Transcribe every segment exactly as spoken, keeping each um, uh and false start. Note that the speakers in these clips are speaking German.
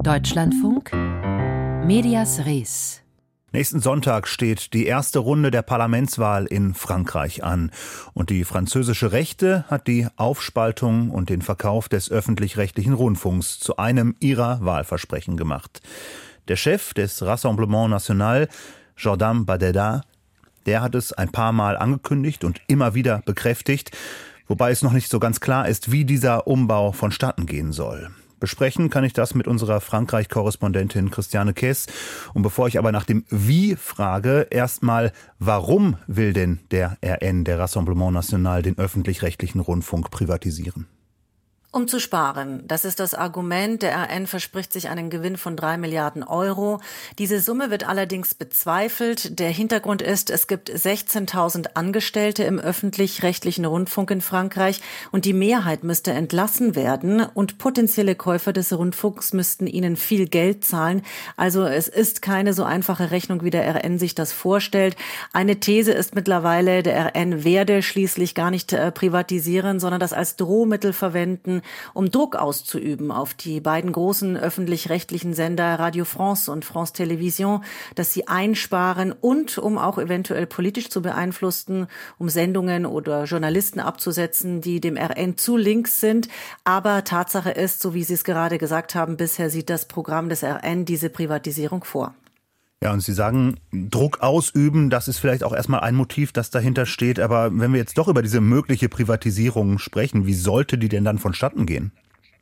Deutschlandfunk Medias Res. Nächsten Sonntag steht die erste Runde der Parlamentswahl in Frankreich an. Und die französische Rechte hat die Aufspaltung und den Verkauf des öffentlich-rechtlichen Rundfunks zu einem ihrer Wahlversprechen gemacht. Der Chef des Rassemblement National, Jordan Bardella, der hat es ein paar Mal angekündigt und immer wieder bekräftigt, wobei es noch nicht so ganz klar ist, wie dieser Umbau vonstatten gehen soll. Besprechen kann ich das mit unserer Frankreich-Korrespondentin Christiane Kess. Und bevor ich aber nach dem Wie frage, erstmal, warum will denn der R N, der Rassemblement National, den öffentlich-rechtlichen Rundfunk privatisieren? Um zu sparen. Das ist das Argument. Der R N verspricht sich einen Gewinn von drei Milliarden Euro. Diese Summe wird allerdings bezweifelt. Der Hintergrund ist, es gibt sechzehntausend Angestellte im öffentlich-rechtlichen Rundfunk in Frankreich und die Mehrheit müsste entlassen werden und potenzielle Käufer des Rundfunks müssten ihnen viel Geld zahlen. Also es ist keine so einfache Rechnung, wie der R N sich das vorstellt. Eine These ist mittlerweile, der R N werde schließlich gar nicht äh, privatisieren, sondern das als Drohmittel verwenden, um Druck auszuüben auf die beiden großen öffentlich-rechtlichen Sender Radio France und France Télévision, dass sie einsparen und um auch eventuell politisch zu beeinflussen, um Sendungen oder Journalisten abzusetzen, die dem R N zu links sind. Aber Tatsache ist, so wie Sie es gerade gesagt haben, bisher sieht das Programm des R N diese Privatisierung vor. Ja, und Sie sagen, Druck ausüben, das ist vielleicht auch erstmal ein Motiv, das dahinter steht. Aber wenn wir jetzt doch über diese mögliche Privatisierung sprechen, wie sollte die denn dann vonstatten gehen?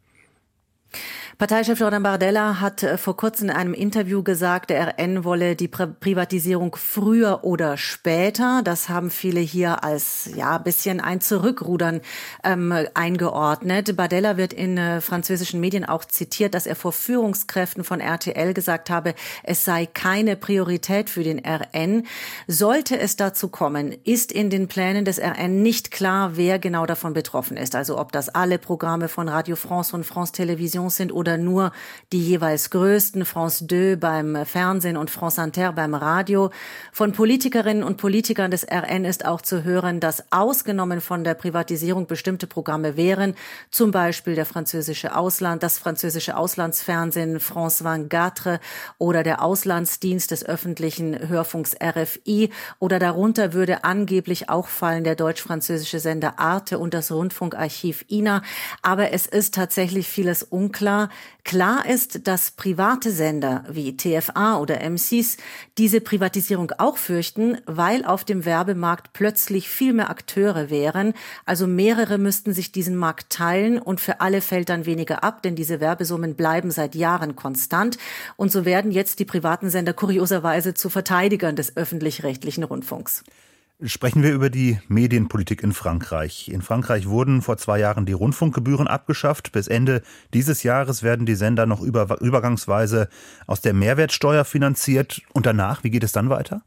Parteichef Jordan Bardella hat vor kurzem in einem Interview gesagt, der R N wolle die Privatisierung früher oder später. Das haben viele hier als ja bisschen ein Zurückrudern ähm, eingeordnet. Bardella wird in äh, französischen Medien auch zitiert, dass er vor Führungskräften von R T L gesagt habe, es sei keine Priorität für den R N. Sollte es dazu kommen, ist in den Plänen des R N nicht klar, wer genau davon betroffen ist. Also ob das alle Programme von Radio France und France Télévision sind oder nur die jeweils größten, France zwei beim Fernsehen und France Inter beim Radio. Von Politikerinnen und Politikern des R N ist auch zu hören, dass ausgenommen von der Privatisierung bestimmte Programme wären, zum Beispiel der französische Ausland, das französische Auslandsfernsehen France vierundzwanzig oder der Auslandsdienst des öffentlichen Hörfunks R F I oder darunter würde angeblich auch fallen der deutsch-französische Sender Arte und das Rundfunkarchiv I N A. Aber es ist tatsächlich vieles unklar. Klar ist, dass private Sender wie T F A oder M sechs diese Privatisierung auch fürchten, weil auf dem Werbemarkt plötzlich viel mehr Akteure wären. Also mehrere müssten sich diesen Markt teilen und für alle fällt dann weniger ab, denn diese Werbesummen bleiben seit Jahren konstant. Und so werden jetzt die privaten Sender kurioserweise zu Verteidigern des öffentlich-rechtlichen Rundfunks. Sprechen wir über die Medienpolitik in Frankreich. In Frankreich wurden vor zwei Jahren die Rundfunkgebühren abgeschafft. Bis Ende dieses Jahres werden die Sender noch über, übergangsweise aus der Mehrwertsteuer finanziert. Und danach, wie geht es dann weiter?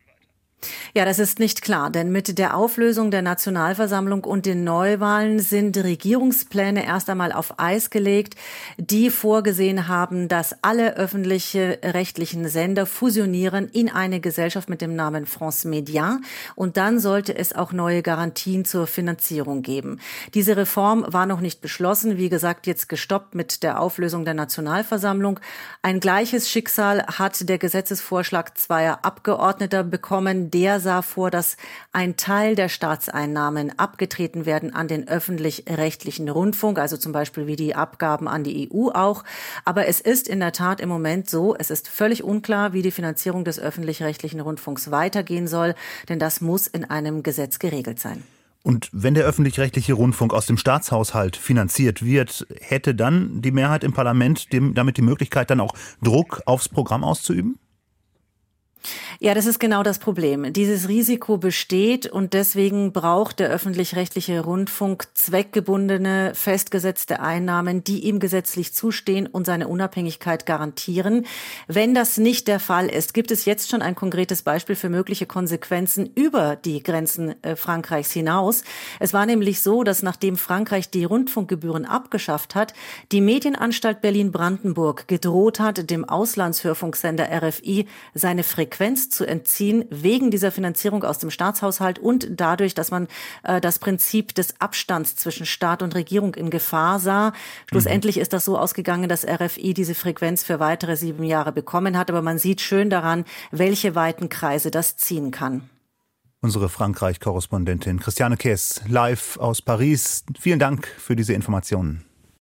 Ja, das ist nicht klar, denn mit der Auflösung der Nationalversammlung und den Neuwahlen sind Regierungspläne erst einmal auf Eis gelegt, die vorgesehen haben, dass alle öffentliche rechtlichen Sender fusionieren in eine Gesellschaft mit dem Namen France Média und dann sollte es auch neue Garantien zur Finanzierung geben. Diese Reform war noch nicht beschlossen, wie gesagt, jetzt gestoppt mit der Auflösung der Nationalversammlung. Ein gleiches Schicksal hat der Gesetzesvorschlag zweier Abgeordneter bekommen. Der sah vor, dass ein Teil der Staatseinnahmen abgetreten werden an den öffentlich-rechtlichen Rundfunk, also zum Beispiel wie die Abgaben an die E U auch. Aber es ist in der Tat im Moment so, es ist völlig unklar, wie die Finanzierung des öffentlich-rechtlichen Rundfunks weitergehen soll, denn das muss in einem Gesetz geregelt sein. Und wenn der öffentlich-rechtliche Rundfunk aus dem Staatshaushalt finanziert wird, hätte dann die Mehrheit im Parlament dem, damit die Möglichkeit, dann auch Druck aufs Programm auszuüben? Ja, das ist genau das Problem. Dieses Risiko besteht und deswegen braucht der öffentlich-rechtliche Rundfunk zweckgebundene, festgesetzte Einnahmen, die ihm gesetzlich zustehen und seine Unabhängigkeit garantieren. Wenn das nicht der Fall ist, gibt es jetzt schon ein konkretes Beispiel für mögliche Konsequenzen über die Grenzen äh, Frankreichs hinaus. Es war nämlich so, dass nachdem Frankreich die Rundfunkgebühren abgeschafft hat, die Medienanstalt Berlin-Brandenburg gedroht hat, dem Auslandshörfunksender R F I seine Frequenz Frequenz zu entziehen, wegen dieser Finanzierung aus dem Staatshaushalt und dadurch, dass man äh, das Prinzip des Abstands zwischen Staat und Regierung in Gefahr sah. Schlussendlich mhm. ist das so ausgegangen, dass R F I diese Frequenz für weitere sieben Jahre bekommen hat. Aber man sieht schön daran, welche weiten Kreise das ziehen kann. Unsere Frankreich-Korrespondentin Christiane Käs live aus Paris. Vielen Dank für diese Informationen.